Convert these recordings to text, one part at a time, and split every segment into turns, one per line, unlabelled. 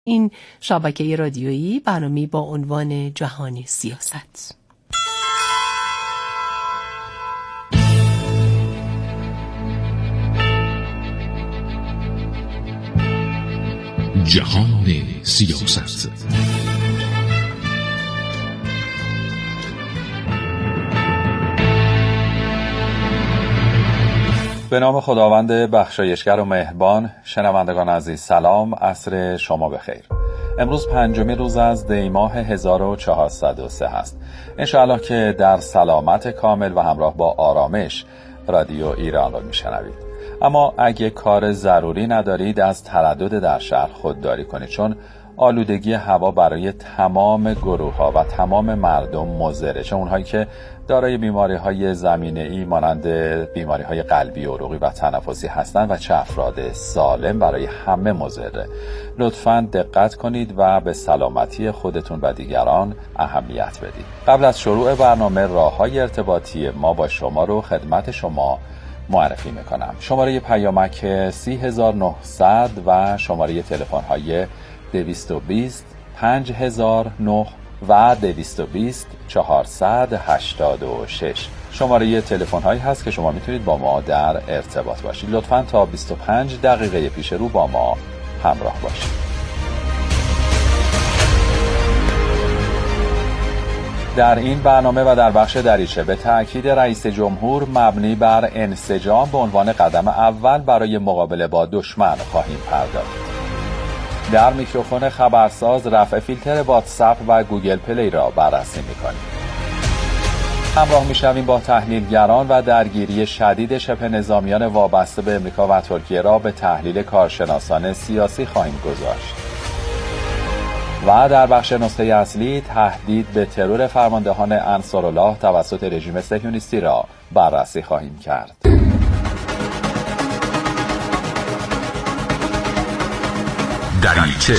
این شبکه رادیویی برنامه‌ای با عنوان جهان سیاست.
جهان سیاست.
به نام خداوند بخشایشگر و مهربان. شنوندگان عزیز سلام، عصر شما بخیر. امروز پنجمین روز از دی ماه 1403 هست. انشاءالله که در سلامت کامل و همراه با آرامش رادیو ایران رو میشنوید. اما اگه کار ضروری ندارید از تردد در شهر خودداری کنید، چون آلودگی هوا برای تمام گروه‌ها و تمام مردم مضره، چه اونهایی که دارای بیماری‌های زمینه‌ای مانند بیماری‌های قلبی، عروقی و تنفسی هستند و چه افراد سالم، برای همه مضره. لطفاً دقت کنید و به سلامتی خودتون و دیگران اهمیت بدید. قبل از شروع برنامه راه‌های ارتباطی ما با شما رو خدمت شما معرفی میکنم. شماره پیامک 30900 و شماره تلفن‌های 220 5009 و 220 486 شماره تلفن هایی هست که شما میتونید با ما در ارتباط باشید. لطفاً تا 25 دقیقه پیش رو با ما همراه باشید. در این برنامه و در بخش دریچه به تأکید رئیس جمهور مبنی بر انسجام به عنوان قدم اول برای مقابله با دشمن خواهیم پرداخت. در میکروفون خبرساز رفع فیلتر واتساپ و گوگل پلی را بررسی می‌کنیم. همراه می‌شویم با تحلیلگران و درگیری شدید شبه نظامیان وابسته به امریکا و ترکیه را به تحلیل کارشناسان سیاسی خواهیم گذاشت. و در بخش نکته اصلی تهدید به ترور فرماندهان انصارالله توسط رژیم صهیونیستی را بررسی خواهیم کرد.
دریچه.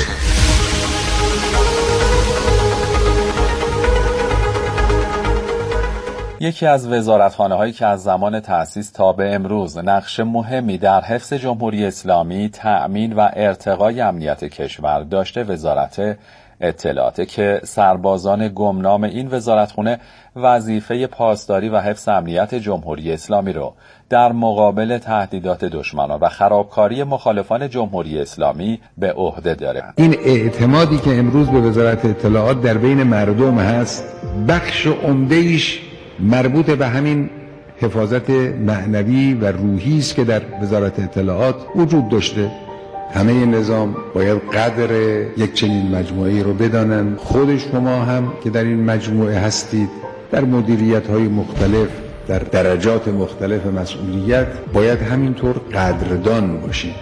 یکی از وزارتخانه‌هایی که از زمان تأسیس تا به امروز نقش مهمی در حفظ جمهوری اسلامی، تأمین و ارتقای امنیت کشور داشته، وزارت اطلاعات که سربازان گمنام این وزارتخانه وظیفه پاسداری و حفظ امنیت جمهوری اسلامی رو در مقابل تهدیدات دشمنان و خرابکاری مخالفان جمهوری اسلامی به عهده داره.
این اعتمادی که امروز به وزارت اطلاعات در بین مردم هست، بخش عمده‌ایش مربوط به همین حفاظت معنوی و روحی است که در وزارت اطلاعات وجود داشته. همه نظام باید قدر یک چنین مجموعه‌ای رو بدانن. خود شما هم که در این مجموعه هستید، در مدیریت‌های مختلف، در درجات مختلف مسئولیت، باید همینطور قدردان باشید،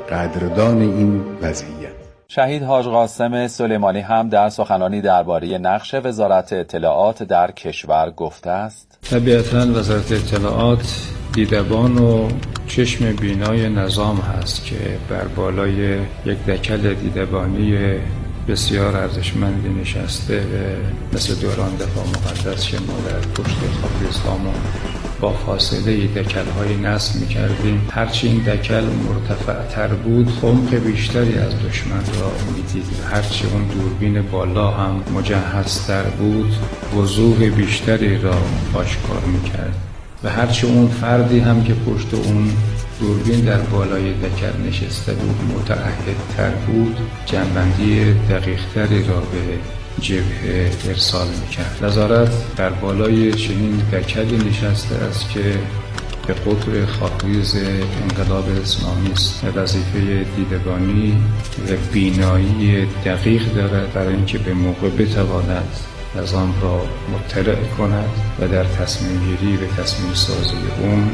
قدردان این وضعیت.
شهید حاج قاسم سلیمانی هم در سخنرانی درباره نقش وزارت اطلاعات در کشور گفته است:
طبیعتاً وزارت اطلاعات دیدبان و چشم بینای نظام هست که بر بالای یک دکل دیدبانی بسیار ارزشمندی نشسته، مثل دوران دفاع مقدس که ما در پشت خاک اسلام با فاصله دکل‌های نصب می‌کردیم. هرچی این دکل مرتفع‌تر بود، عمق بیشتری از دشمن را می‌دید. هرچی اون دوربین بالا هم مجهزتر بود، وضوح بیشتری را آشکار می‌کرد. و هرچی اون فردی هم که پشت اون دوربین در بالای دکل نشسته بود متعهدتر بود، جنبندی دقیق‌تری را به جبهه ارسال میکرد. وزارت در بالای چنین دکلی نشسته است که به قطر خاکریز انقلاب اسلامی است. وظیفه دیدبانی و بینایی دقیق دارد برای اینکه به موقع بتواند نظام را مطلع کند و در تصمیم گیری و تصمیم سازی اون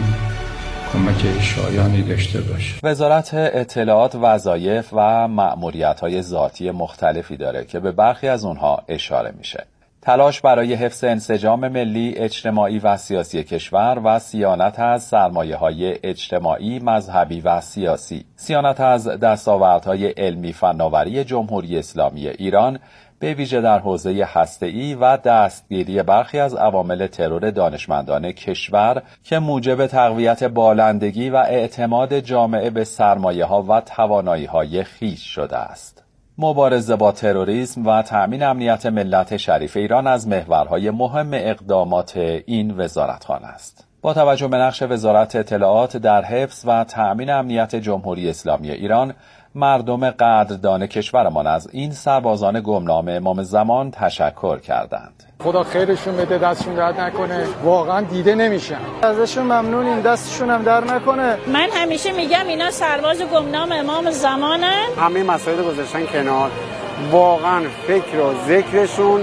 کمک شایانی داشته باشد.
وزارت اطلاعات وظایف و مأموریت‌های ذاتی مختلفی داره که به برخی از اونها اشاره میشه. تلاش برای حفظ انسجام ملی، اجتماعی و سیاسی کشور و صیانت از سرمایه‌های اجتماعی، مذهبی و سیاسی، صیانت از دستاوردهای علمی فناوری جمهوری اسلامی ایران به ویژه در حوزه هسته‌ای و دستگیری برخی از عوامل ترور دانشمندان کشور که موجب تقویت بالندگی و اعتماد جامعه به سرمایه‌ها و توانایی‌های خویش شده است. مبارزه با تروریسم و تأمین امنیت ملت شریف ایران از محورهای مهم اقدامات این وزارتخانه است. با توجه به نقش وزارت اطلاعات در حفظ و تأمین امنیت جمهوری اسلامی ایران، مردم قدردان کشورمان از این سربازان گمنام امام زمان تشکر کردند.
خدا خیرشون بده، دستشون درد نکنه، واقعا دیده نمیشن. ازشون ممنونیم، دستشون هم در نکنه.
من همیشه میگم اینا سرباز گمنام امام زمانن.
همه مسائل گذاشتن کنار، واقعا فکر و ذکرشون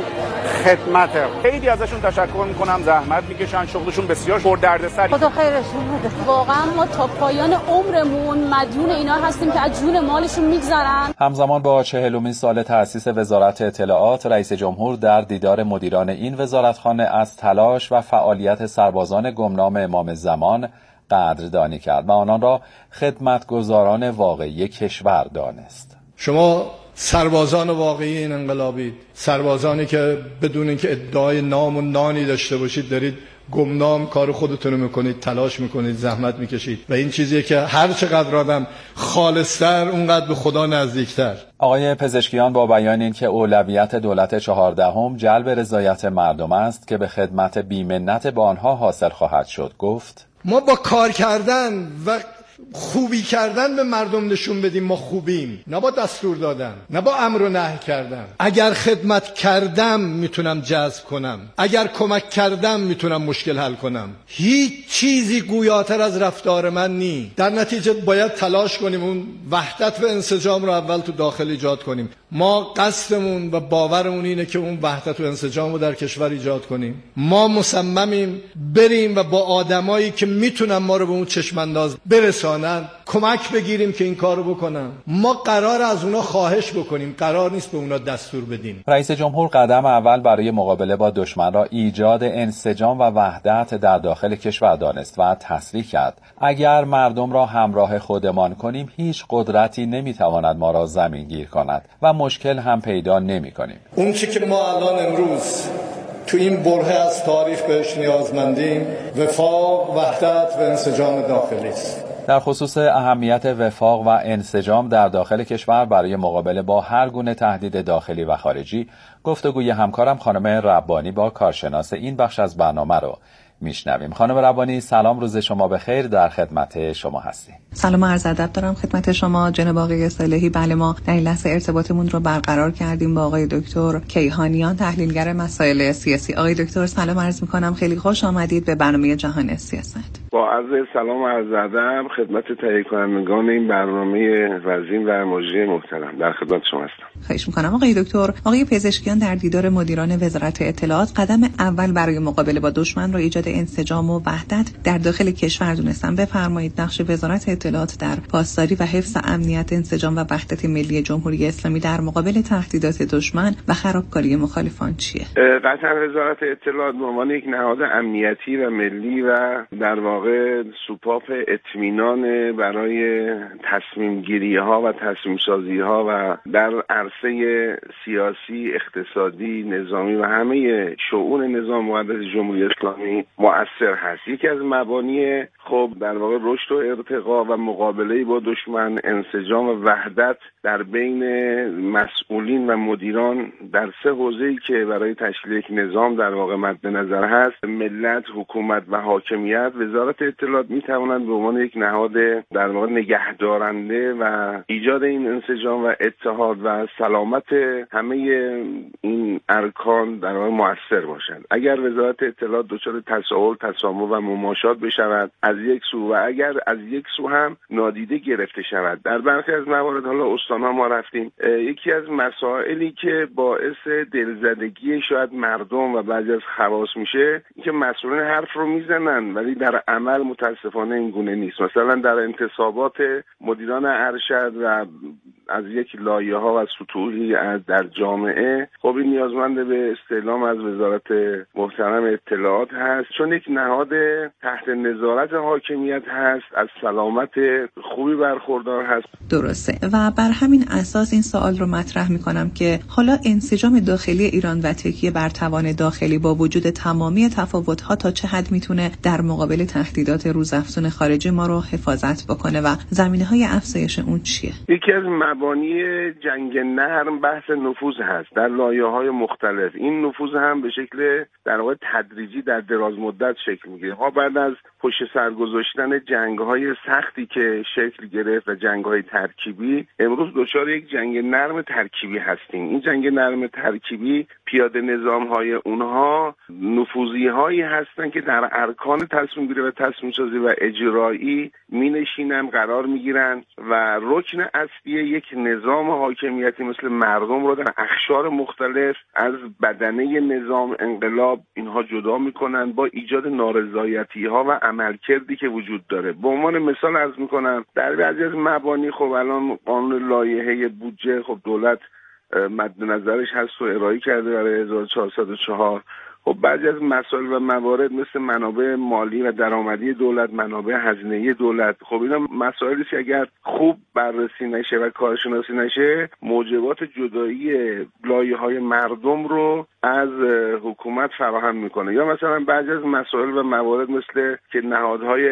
خدمته. خیلی ازشون تشکر میکنم، زحمت میکشن، شغلشون بسیار پردردسر.
خدا خیرشون بده. واقعا ما تا پایان عمرمون مدیون اینا هستیم که از جون مالشون میگذرن.
همزمان با 40مین سال تأسیس وزارت اطلاعات، رئیس جمهور در دیدار مدیران این وزارتخانه از تلاش و فعالیت سربازان گمنام امام زمان قدردانی کرد و آنان را خدمتگزاران واقعی کشور دانست.
شما سربازان واقعی این انقلابید، سربازانی که بدون اینکه ادعای نام و نانی داشته باشید دارید گمنام کار خودتون رو میکنید، تلاش میکنید، زحمت میکشید و این چیزیه که هر چقدر آدم خالصتر اونقدر به خدا نزدیکتر.
آقای پزشکیان با بیان این که اولویت دولت 14 جلب رضایت مردم است که به خدمت بی‌منت با آنها حاصل خواهد شد گفت:
ما با کار کردن و خوبی کردن به مردم نشون بدیم ما خوبیم، نه با دستور دادن، نه با امر و نهی کردن. اگر خدمت کردم میتونم جذب کنم، اگر کمک کردم میتونم مشکل حل کنم. هیچ چیزی گویاتر از رفتار من نی. در نتیجه باید تلاش کنیم اون وحدت و انسجام رو اول تو داخل ایجاد کنیم. ما قصدمون و باورمون اینه که اون وحدت و انسجام رو در کشور ایجاد کنیم. ما مصممیم بریم و با آدمایی که میتونن ما رو به اون چشم انداز برسانن کمک بگیریم که این کارو بکنن. ما قرار از اونا خواهش بکنیم، قرار نیست به اونا دستور بدیم.
رئیس جمهور قدم اول برای مقابله با دشمن را ایجاد انسجام و وحدت در داخل کشور دانست و تصریح کرد: اگر مردم را همراه خودمان کنیم هیچ قدرتی نمیتواند ما را زمین گیر کند و مشکل هم پیدا نمی کنیم.
اون چی که ما الان امروز تو این برهه از تاریخ بهش نیازمندیم وفاق، وحدت و انسجام داخلی است.
در خصوص اهمیت وفاق و انسجام در داخل کشور برای مقابله با هر گونه تهدید داخلی و خارجی، گفتگوی همکارم خانم ربانی با کارشناس این بخش از برنامه رو میشنویم. خانم ربانی سلام، روز شما بخیر، در خدمت شما هستیم.
سلام و عرض ادب دارم خدمت شما جناب آقای صالحی. بله، ما در این لحظه ارتباطمون رو برقرار کردیم با آقای دکتر کیهانیان، تحلیلگر مسائل سیاسی. آقای دکتر سلام عرض میکنم، خیلی خوش آمدید به برنامه جهان سیاست.
با عرض سلام و عرض ادب خدمت تهیه کنندگان این برنامه وزین و مجری محترم، در خدمت شما هستم.
خواهش میکنم. آقای دکتر، آقای پزشکیان در دیدار مدیران وزارت اطلاعات قدم اول برای مقابله با دشمن را ایجاد انسجام و وحدت در داخل کشور دونستن. بفرمایید نقش وزارت اطلاعات در پاسداری و حفظ امنیت، انسجام و وحدت ملی جمهوری اسلامی در مقابل تهدیدات دشمن و خرابکاری مخالفان چیه؟
قطعا وزارت اطلاعات به عنوان یک نهاد امنیتی و ملی و در واقع سوپاپ اطمینان برای تصمیم گیری ها و تصمیم سازی ها و در عرصه سیاسی، اقتصادی، نظامی و همه شؤون نظام مقدس جمهوری اسلامی مؤثر هست. یکی از مبانی خب در واقع رشد و ارتقا و مقابله با دشمن انسجام و وحدت در بین مسئولین و مدیران در سه حوزه‌ای که برای تشکیل یک نظام در واقع مد نظر هست: ملت، حکومت و حاکمیت. وزارت اطلاعات می‌تواند به عنوان یک نهاد در واقع نگهدارنده و ایجاد این انسجام و اتحاد و سلامت همه این ارکان در واقع مؤثر باشد. اگر وزارت اطلاعات دچار تساهل، تسامح و مماشات بشود از یک سو و اگر از یک سو هم نادیده گرفته شود، در برخی از موارد، حالا استان‌ها ما رفتیم، یکی از مسائلی که باعث دلزدگی شاید مردم و بعضی از خواص میشه اینکه مسئولین حرف رو میزنن ولی در عمل متاسفانه این گونه نیست. مثلا در انتصابات مدیران ارشد و از یک لایه‌ها و سطوحی در جامعه خب این نیازمند به استعلام از وزارت محترم اطلاعات هست، چون یک نهاد تحت نظارت حاکمیت هست، از سلامت خوبی برخوردار هست.
درسته. و بر همین اساس این سوال رو مطرح میکنم که حالا انسجام داخلی ایران و تکیه بر توان داخلی با وجود تمامی تفاوت‌ها تا چه حد میتونه در مقابل تهدیدات روزافزون خارجی ما رو حفاظت بکنه و زمینه‌های افزایش اون چیه؟
یکی از مبانی جنگ نرم بحث نفوذ هست در لایه‌های مختلف. این نفوذ هم به شکل در واقع تدریجی در دراز مدت شکل میگیره. ما بعد از پشت سر گذاشتن جنگ‌های سختی که شکل گرفت و جنگ‌های ترکیبی، امروز دچار یک جنگ نرم ترکیبی هستیم. این جنگ نرم ترکیبی پیاده نظام‌های اونها نفوذی‌هایی هستن که در ارکان تصمیم گیری و تصمیم سازی و اجرایی می‌نشینن، قرار می‌گیرن و رکن اصلی یک نظام حاکمیتی مثل مردم رو در اقشار مختلف از بدنه نظام انقلاب اینها جدا می‌کنن با ایجاد نارضایتی‌ها و عملکردی که وجود داره. به عنوان مثال عرض می‌کنم در بعضی از مبانی خب الان قانون لایحه بودجه خب دولت مد نظرش هست و ارائه کرده برای 1404. خب بعضی از مسائل و موارد مثل منابع مالی و درآمدی دولت، منابع هزینه‌ای دولت، خب اینا مسائلی که اگر خوب بررسی نشه و کارشناسی نشه موجبات جدایی لایه‌های مردم رو از حکومت فراهم میکنه. یا مثلا بعضی از مسائل و موارد مثل که نهادهای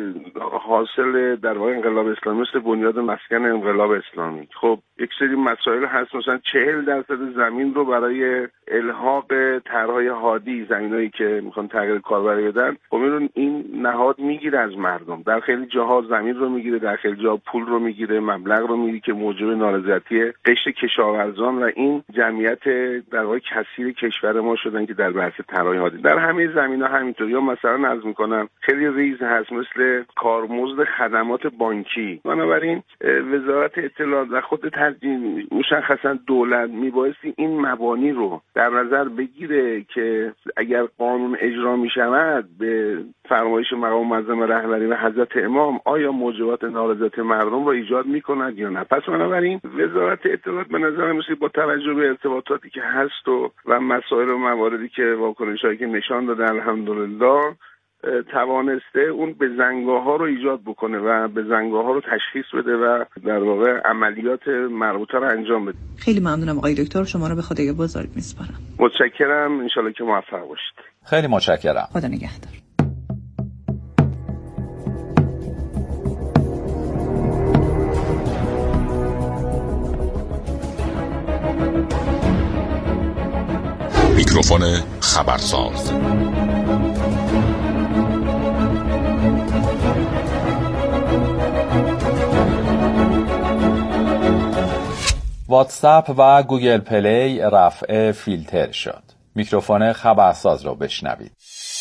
حاصل در واقع انقلاب اسلامی مثل بنیاد مسکن انقلاب اسلامی، خب یک سری مسائل هست مثلا 40% زمین رو برای الحاق طرح‌های هادی، زمینایی که میخوان تغییر کاربری بدن، خب این نهاد میگیره از مردم. در خیلی جاها زمین رو میگیره، در خیلی جاها پول رو میگیره، مبلغ رو میگیره که موجب نارضایتی قشر کشاورزان و این جمعیت در واقع کثیر کشور ما شدن که در بحث طرح‌های هادی در همه زمینه‌ها همینطور. یا مثلا عرض میکنم خیلی ریز هست مثل کارمزد خدمات بانکی. بنابراین وزارت اطلاعات و خود مشخصا دولت میبایستی این مبانی رو در نظر بگیره که اگر قانون اجرا میشود به فرمایش مقام معظم رهبری و حضرت امام آیا موجبات نارضایتی مردم رو ایجاد میکند یا نه. پس بنابراین وزارت اطلاعات به نظر میاد با توجه به ارتباطاتی که هست و مسائل و مواردی که واکنشایی که نشان داده الحمدلله توانسته اون بزنگاه‌ها رو ایجاد بکنه و بزنگاه‌ها رو تشخیص بده و در واقع عملیات مربوطه رو انجام بده.
خیلی ممنونم آقای دکتر، شما رو به خدای بزرگ میسپارم.
متشکرم، انشالله که موفق باشید.
خیلی متشکرم.
خدا نگهدار.
میکروفون خبرساز.
واتساپ و گوگل پلی رفع فیلتر شد. میکروفون خبرساز رو بشنوید.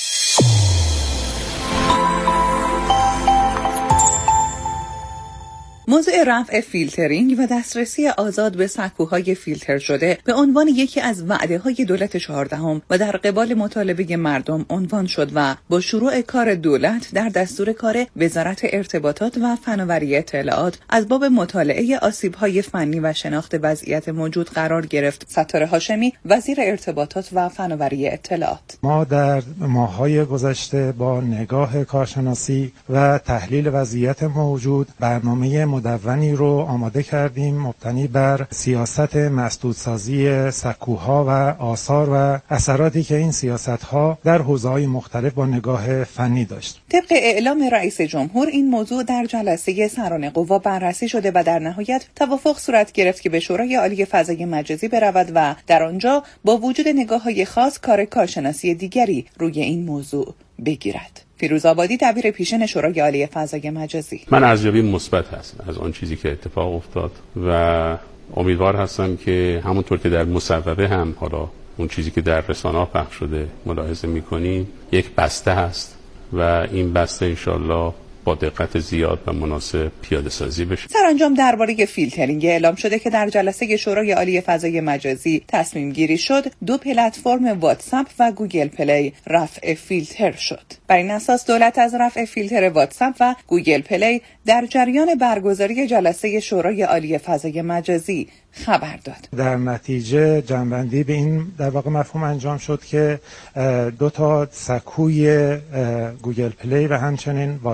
موضوع رفع فیلترینگ و دسترسی آزاد به سکوهای فیلتر شده به عنوان یکی از وعده‌های دولت 14 و در قبال مطالبه مردم عنوان شد و با شروع کار دولت در دستور کار وزارت ارتباطات و فناوری اطلاعات از باب مطالعه آسیب‌های فنی و شناخت وضعیت موجود قرار گرفت. ستاره هاشمی، وزیر ارتباطات و فناوری اطلاعات:
ما در ماه‌های گذشته با نگاه کارشناسی و تحلیل وضعیت موجود برنامه مدونی رو آماده کردیم مبتنی بر سیاست مسدودسازی سکوها و آثار و اثراتی که این سیاست‌ها در حوزه‌های مختلف با نگاه فنی داشت.
طبق اعلام رئیس جمهور این موضوع در جلسه سران قوا بررسی شده و در نهایت توافق صورت گرفت که به شورای عالی فضای مجازی برود و در آنجا با وجود نگاه‌های خاص کار کارشناسی دیگری روی این موضوع بگیرد. فیروز آبادی، دبیر پیشین شورای عالی فضای مجازی:
من ارزیابی مثبت هستم از آن چیزی که اتفاق افتاد و امیدوار هستم که همونطور که در مصوبه هم حالا اون چیزی که در رسانه‌ها پخش شده ملاحظه می‌کنیم یک بسته هست و این بسته انشالله با دقت زیاد و مناسب پیاده سازی بشه.
سرانجام درباره فیلترینگ اعلام شده که در جلسه شورای عالی فضای مجازی تصمیم گیری شد 2 پلتفرم واتساپ و گوگل پلی رفع فیلتر شد. بر این اساس دولت از رفع فیلتر واتساپ و گوگل پلی در جریان برگزاری جلسه شورای عالی فضای مجازی خبر داد.
در نتیجه جنبندی به این در واقع مفهوم انجام شد که 2 تا سکوی گوگل پلی و همچنین واتساپ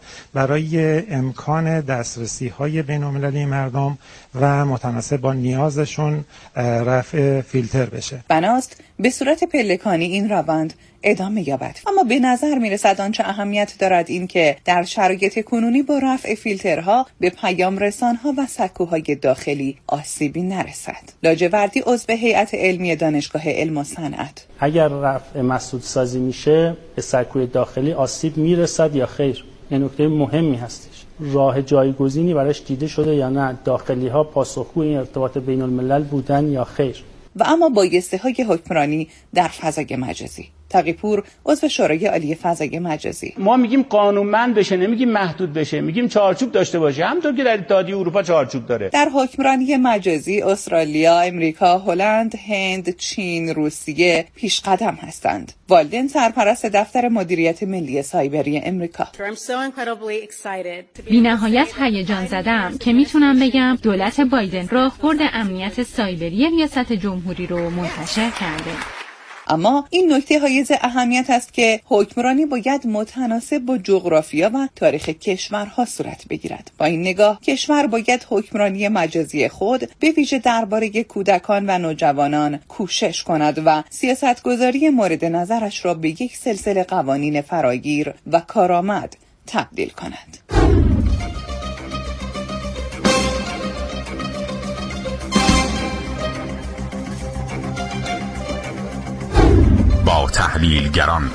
برای امکان دسترسی های بین‌المللی مردم و متناسب با نیازشون رفع فیلتر بشه.
بناست به صورت پلکانی این روند ادامه یابد. اما به نظر میرسد آنچه اهمیت دارد این که در شرایط کنونی با رفع فیلترها به پیام رسانها و سکوهای داخلی آسیبی نرسد. لاجوردی عضو هیئت علمی دانشگاه علم و صنعت:
اگر رفع مسدود سازی میشه به سکوی داخلی آسیب میرسد یا خیر؟ این نکته مهمی هستش. راه جایگزینی براش دیده شده یا نه؟ داخلی ها پاسخگوی این ارتباط بین الملل بودن یا خیر؟
و اما بایسته های حکمرانی در فضای مجازی. تقی پور عضو شورای عالی فضای مجازی:
ما میگیم قانونمند بشه، نمیگیم محدود بشه، میگیم چارچوب داشته باشه، همونطور که در اتحادیه اروپا چارچوب داره.
در حکمرانی مجازی استرالیا، امریکا، هلند، هند، چین، روسیه پیش قدم هستند. والدن سرپرست دفتر مدیریت ملی سایبری امریکا:
بی‌نهایت هیجان زدم که میتونم بگم دولت بایدن راهبرد امنیت سایبری ریاست جمهوری رو منتشر کرده.
اما این نکته حایز اهمیت است که حکمرانی باید متناسب با جغرافیا و تاریخ کشورها صورت بگیرد. با این نگاه کشور باید حکمرانی مجازی خود به ویژه درباره کودکان و نوجوانان کوشش کند و سیاستگذاری مورد نظرش را به یک سلسله قوانین فراگیر و کارآمد تبدیل کند.
با تحلیلگران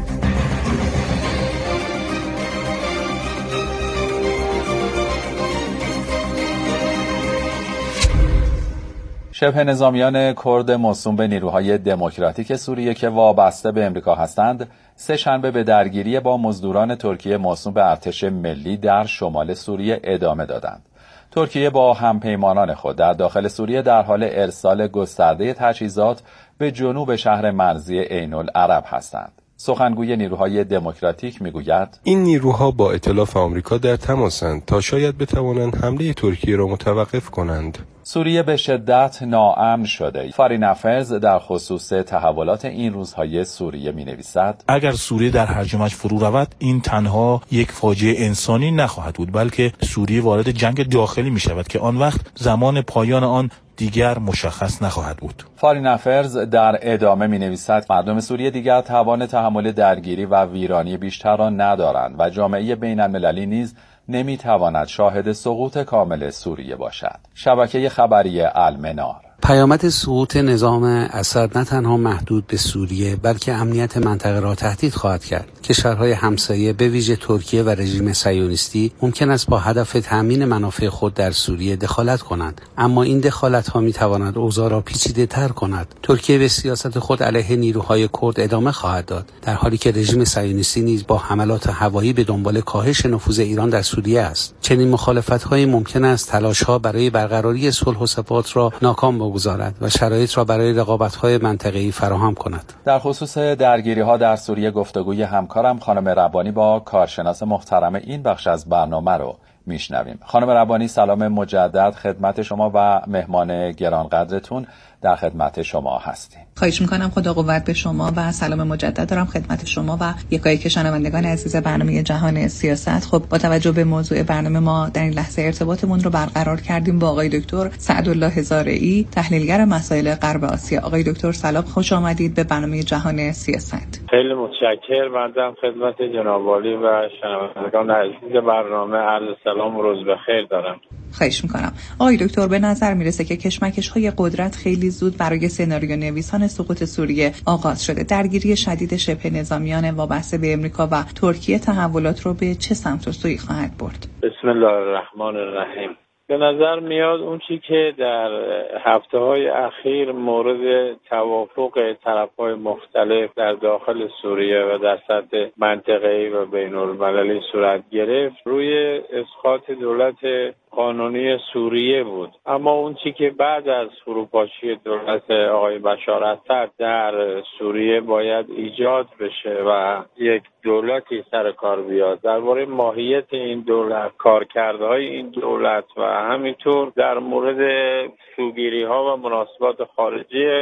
شبه نظامیان کرد موسوم به نیروهای دموکراتیک سوریه که وابسته به امریکا هستند، سه شنبه به درگیری با مزدوران ترکیه موسوم به ارتش ملی در شمال سوریه ادامه دادند. ترکیه با همپیمانان خود در داخل سوریه در حال ارسال گسترده تجهیزات به جنوب شهر مرزی عین‌العرب هستند. سخنگوی نیروهای دموکراتیک میگوید
این نیروها با ائتلاف آمریکا در تماسند تا شاید بتوانند حمله ترکیه را متوقف کنند.
سوریه به شدت ناامن شده. فارین افرز در خصوص تحولات این روزهای سوریه می‌نویسد:
اگر سوریه در هرجمش فرو رود، این تنها یک فاجعه انسانی نخواهد بود، بلکه سوریه وارد جنگ داخلی می‌شود که آن وقت زمان پایان آن دیگر مشخص نخواهد بود.
فارین افرز در ادامه می‌نویسد مردم سوریه دیگر توان تحمل درگیری و ویرانی بیشتر را ندارند و جامعه بین‌المللی نیز نمی‌تواند شاهد سقوط کامل سوریه باشد. شبکه خبری المنار:
پیامد سقوط نظام اسد نه تنها محدود به سوریه بلکه امنیت منطقه را تهدید خواهد کرد. کشورهای همسایه به ویژه ترکیه و رژیم صهیونیستی ممکن است با هدف تأمین منافع خود در سوریه دخالت کنند، اما این دخالت‌ها می‌تواند اوضاع را پیچیده‌تر کند. ترکیه به سیاست خود علیه نیروهای کرد ادامه خواهد داد، در حالی که رژیم صهیونیستی نیز با حملات هوایی به دنبال کاهش نفوذ ایران در سوریه است. چنین مخالفت‌هایی ممکن است تلاش‌ها برای برقراری صلح و ثبات را ناکام بگذارد و شرایط را برای رقابت‌های منطقه‌ای فراهم کند.
در خصوص درگیری‌ها در سوریه گفتگوی همکارم خانم ربانی با کارشناس محترم این بخش از برنامه رو میشنویم. خانم ربانی سلام مجدد خدمت شما و مهمان گرانقدرتون در خدمت شما هستیم.
خواهش میکنم، خدا قوت به شما و سلام مجدد دارم خدمت شما و یکایک شنوندگان عزیز برنامه جهان سیاست. خب با توجه به موضوع برنامه ما در این لحظه ارتباطمون رو برقرار کردیم با آقای دکتر سعدالله هزارعی، تحلیلگر مسائل غرب آسیا. آقای دکتر سلام، خوش آمدید به برنامه جهان سیاست.
خیلی متشکرم. بنده خدمت جناب عالی و شنوندگان عزیز برنامه عرض سلام و روز بخیر دارم.
خواهش میکنم. آقای دکتر، به نظر میرسه که کشمکش‌های قدرت خیلی زود برای سناریو نویسان سقوط سوریه آغاز شده. درگیری شدید شبه نظامیان وابسته به امریکا و ترکیه تحولات رو به چه سمت و سوی خواهد برد؟
بسم الله الرحمن الرحیم. به نظر میاد اون چی که در هفته‌های اخیر مورد توافق طرف‌های مختلف در داخل سوریه و در سطح منطقه‌ای و بین‌المللی صورت گرفت روی اسقاط دولت قانونی سوریه بود، اما اون چی که بعد از فروپاشی دولت آقای بشار اسد در سوریه باید ایجاد بشه و یک دولتی سر کار بیاد. درباره ماهیت این دولت، کارکردهای این دولت و همینطور در مورد سوگیری‌ها و مناسبات خارجی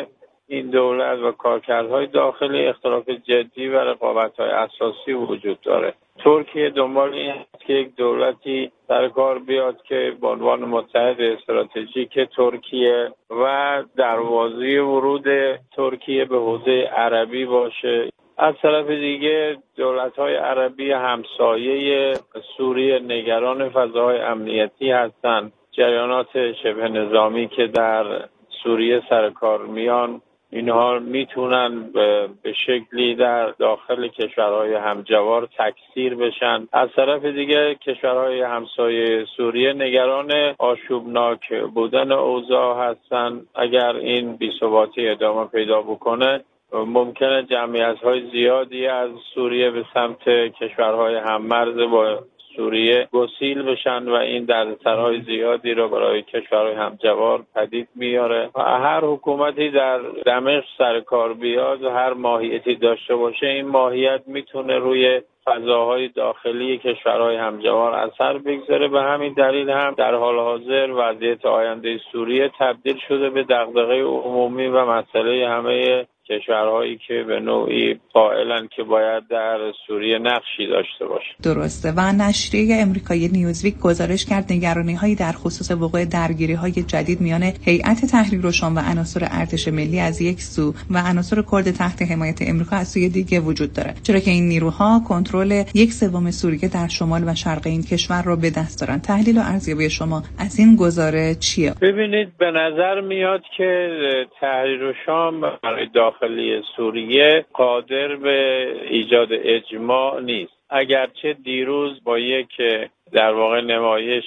این دولت و کارکردهای داخلی اختلاف جدی و رقابت‌های اساسی وجود داره. ترکیه دنبال این است که یک دولتی سر کار بیاد که به عنوان متحد استراتژیک ترکیه و دروازه ورود ترکیه به حوزه عربی باشه. از طرف دیگه دولت‌های عربی همسایه سوریه نگران فضاهای امنیتی هستند. جریانات شبه نظامی که در سوریه سر کار میان، اینها میتونن به شکلی در داخل کشورهای همجوار تکثیر بشن. از طرف دیگه کشورهای همسایه سوریه نگران آشوبناک بودن اوضاع هستن. اگر این بی‌ثباتی ادامه پیدا بکنه ممکنه جمعیت‌های زیادی از سوریه به سمت کشورهای هممرز با سوریه گسیل بشن و این دردسرهای زیادی رو برای کشورهای همجوار پدید میاره و هر حکومتی در دمشق سر کار بیاد و هر ماهیتی داشته باشه، این ماهیت میتونه روی فضاهای داخلی کشورهای همجوار اثر بگذاره. به همین دلیل هم در حال حاضر وضعیت آینده سوریه تبدیل شده به دغدغه عمومی و مسئله همه کشورهایی که به نوعی قائلن که باید در سوریه نقشی داشته باشه.
درسته. و نشریه امریکایی نیوزویک گزارش کرد نگرانی‌هایی در خصوص وقوع درگیری‌های جدید میان هیئت تحریر و شام و عناصر ارتش ملی از یک سو و عناصر کرد تحت حمایت امریکا از سوی دیگه وجود داره، چرا که این نیروها کنترل 1/3 سوریه در شمال و شرق این کشور رو به دست دارن. تحلیل و ارزیابی شما از این گزاره چیه؟
ببینید، به نظر میاد که تحریر و شام برای داخلی سوریه قادر به ایجاد اجماع نیست. اگرچه دیروز با یک در واقع نمایش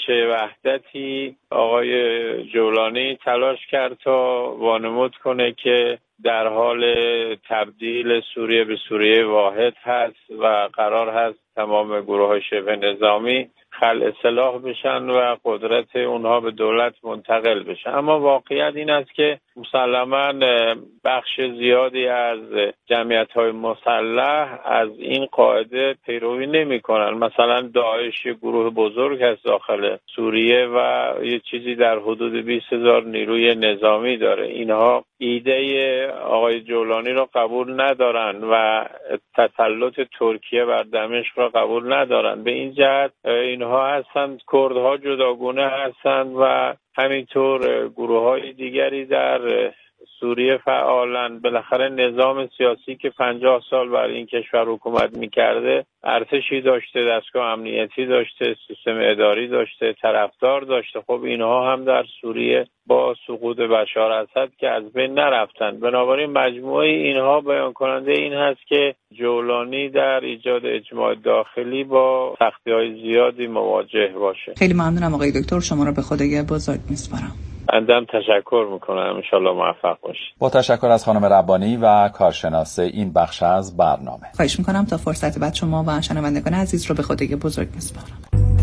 وحدتی آقای جولانی تلاش کرد تا وانمود کنه که در حال تبدیل سوریه به سوریه واحد هست و قرار هست تمام گروه‌های شبه نظامی خلع سلاح بشن و قدرت اونها به دولت منتقل بشه. اما واقعیت این است که مسلماً بخش زیادی از جمعیت‌های مسلح از این قاعده پیروی نمی‌کنن. مثلا داعش گروه بزرگ هست داخل سوریه و یه چیزی در حدود 20,000 نیروی نظامی داره. اینها ایده آقای جولانی را قبول ندارن و تسلط ترکیه بر دمشق را قبول ندارن. به این جهت اینها هستند کردها جداگونه هستند و همینطور گروه‌های دیگری در سوریه فعالن. بالاخره نظام سیاسی که 50 سال بر این کشور حکومت می‌کرده، ارتشی داشته، دستگاه امنیتی داشته، سیستم اداری داشته، طرفدار داشته. خب اینها هم در سوریه با سقوط بشار اسد که از بین نرفتن. بنابراین مجموعه اینها بیان کننده این هست که جولانی در ایجاد اجماع داخلی با سختی‌های زیادی مواجه باشه.
خیلی ممنونم آقای دکتر، شما را به خدای بزرگ می‌سپارم.
بنده تشکر میکنم، انشالله موفق باشید.
با تشکر از خانم ربانی و کارشناس این بخش از برنامه.
خواهش میکنم تا فرصت بعد شما و شنوندگان عزیز رو به خدای بزرگ میسپارم.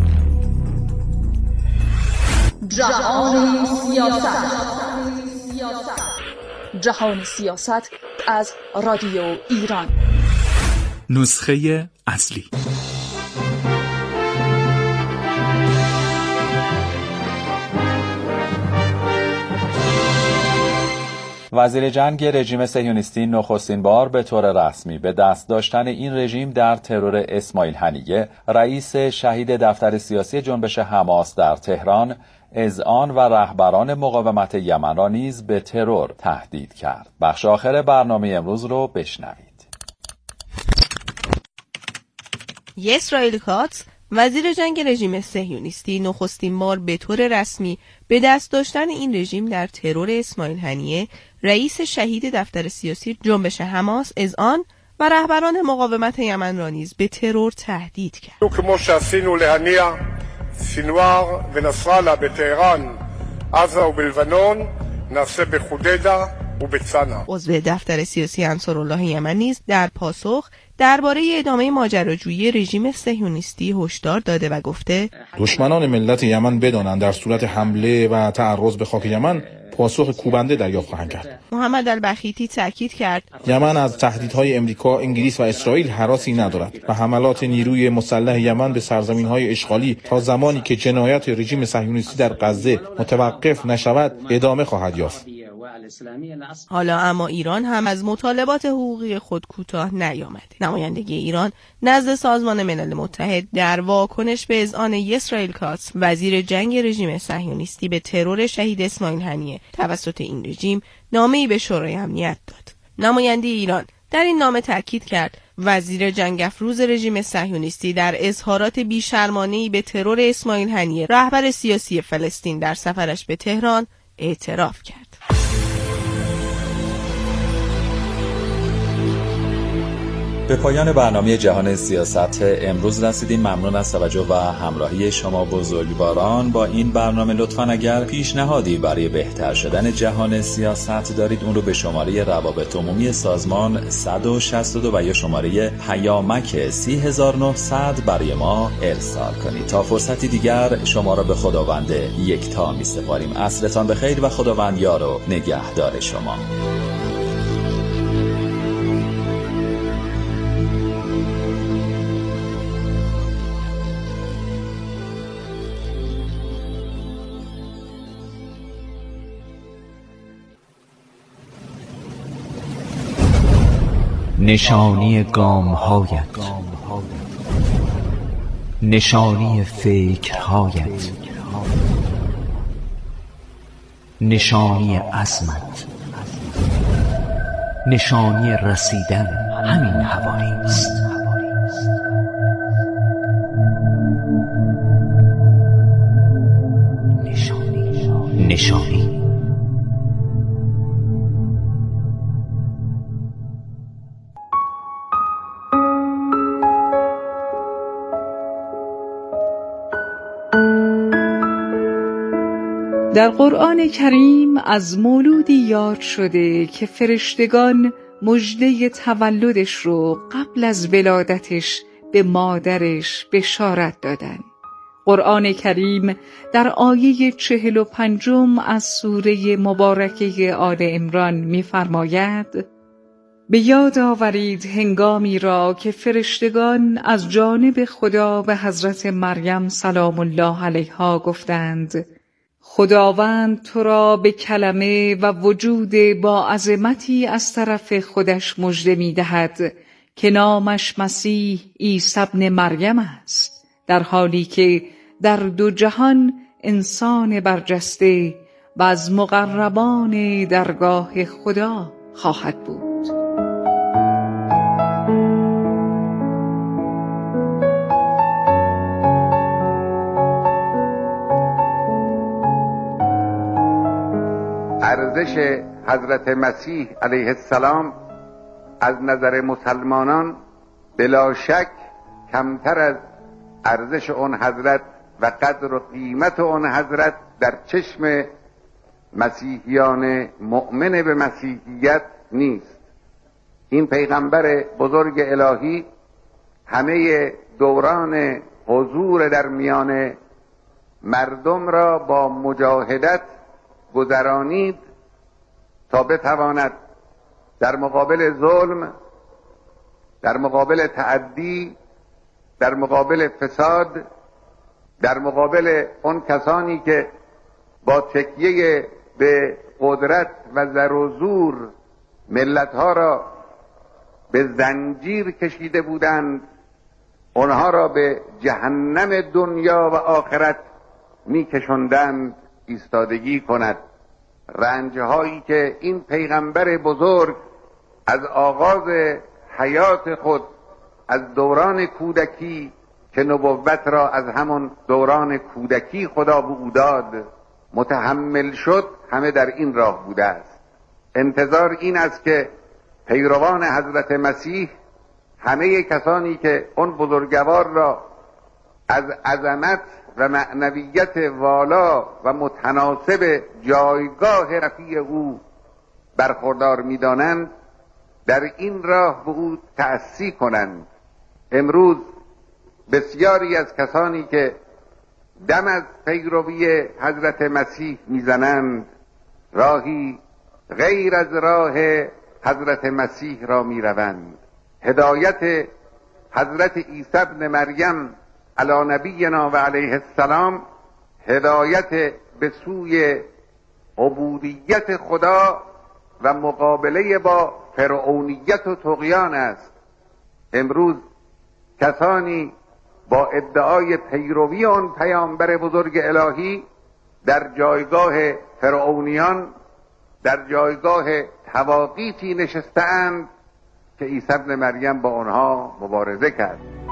جهان سیاست. جهان سیاست از رادیو ایران.
نسخه اصلی.
وزیر جنگ رژیم صهیونیستی نخستین بار به طور رسمی به دست داشتن این رژیم در ترور اسماعیل هنیه، رئیس شهید دفتر سیاسی جنبش حماس در تهران، اذعان و رهبران مقاومت یمن را نیز به ترور تهدید کرد. بخش آخر برنامه امروز رو بشنوید.
اسرائیل کاتس، وزیر جنگ رژیم صهیونیستی، نخستین بار به طور رسمی به دست داشتن این رژیم در ترور اسماعیل هنیه، رئیس شهید دفتر سیاسی جنبش حماس، اذعان و رهبران مقاومت یمن را نیز به ترور تهدید کرد.
כמו שעשינו להניע סינואר ונסראללה בטהרان עזה ובלבנון נעשה בחודיידה ובצנעא.
عضو دفتر سیاسی انصارالله یمن نیز در پاسخ درباره ادامه ماجراجویی رژیم صهیونیستی هشدار داده و گفته
دشمنان ملت یمن بدانند در صورت حمله و تعرض به خاک یمن پاسخ کوبنده دریافت خواهند کرد.
محمد البخیتی تاکید کرد
یمن از تهدیدهای امریکا، انگلیس و اسرائیل هراسی ندارد و حملات نیروی مسلح یمن به سرزمین‌های اشغالی تا زمانی که جنایات رژیم صهیونیستی در غزه متوقف نشود ادامه خواهد یافت.
حالا اما ایران هم از مطالبات حقوقی خود کوتاه نیامده. نمایندگی ایران نزد سازمان ملل متحد در واکنش به اذعان یسرائیل کاتس وزیر جنگ رژیم صهیونیستی به ترور شهید اسماعیل هنیه توسط این رژیم نامه‌ای به شورای امنیت داد. نماینده ایران در این نامه تاکید کرد وزیر جنگ افروز رژیم صهیونیستی در اظهارات بی‌شرمانه‌ای به ترور اسماعیل هنیه رهبر سیاسی فلسطین در سفرش به تهران اعتراف کرد.
به پایان برنامه جهان سیاست امروز رسیدیم. ممنون از توجه و همراهی شما بزرگواران با این برنامه. لطفاً اگر پیشنهادی برای بهتر شدن جهان سیاست دارید اون رو به شماره روابط عمومی سازمان 162 و یا شماره پیامک 30900 برای ما ارسال کنید. تا فرصتی دیگر شما را به خداوند یکتا می سپاریم. عصرتان بخیر و خداوند یار و نگهدار شما.
نشانی گام‌هایت، نشانی فکرهایت، نشانی عزمت، نشانی رسیدن همین هوایی است. نشانی
در قرآن کریم از مولودی یاد شده که فرشتگان مژده تولدش رو قبل از ولادتش به مادرش بشارت دادن. قرآن کریم در آیه 45 از سوره مبارکه آل عمران می‌فرماید: به یاد آورید هنگامی را که فرشتگان از جانب خدا به حضرت مریم سلام الله علیها گفتند: خداوند تو را به کلمه و وجود با عظمتی از طرف خودش مژده می‌دهد که نامش مسیح عیسی ابن مریم است، در حالی که در دو جهان انسان برجسته و از مقربان درگاه خدا خواهد بود.
ارزش حضرت مسیح علیه السلام از نظر مسلمانان بلا شک کمتر از ارزش اون حضرت و قدر و قیمت اون حضرت در چشم مسیحیان مؤمن به مسیحیت نیست. این پیغمبر بزرگ الهی همه دوران حضور در میان مردم را با مجاهدت گذرانید تا بتواند در مقابل ظلم، در مقابل تعدی، در مقابل فساد، در مقابل اون کسانی که با تکیه به قدرت و زر و زور ملتها را به زنجیر کشیده بودند، اونها را به جهنم دنیا و آخرت میکشوندند، ایستادگی کند. رنجهایی که این پیغمبر بزرگ از آغاز حیات خود، از دوران کودکی که نبوت را از همون دوران کودکی خدا به او داد متحمل شد، همه در این راه بوده است. انتظار این است که پیروان حضرت مسیح، همه کسانی که اون بزرگوار را از عظمت و معنویت والا و متناسب جایگاه رفیع او برخوردار می‌دانند، در این راه به او تأسی کنند. امروز بسیاری از کسانی که دم از پیروی حضرت مسیح میزنند، راهی غیر از راه حضرت مسیح را میروند. هدایت حضرت عیسی ابن مریم علی نبینا و علیه السلام هدایت به سوی عبودیت خدا و مقابله با فرعونیت و طغیان است. امروز کسانی با ادعای پیروی آن پیامبر بزرگ الهی در جایگاه فرعونیان، در جایگاه تواقیتی نشسته‌اند که عیسی ابن مریم با آنها مبارزه کرد.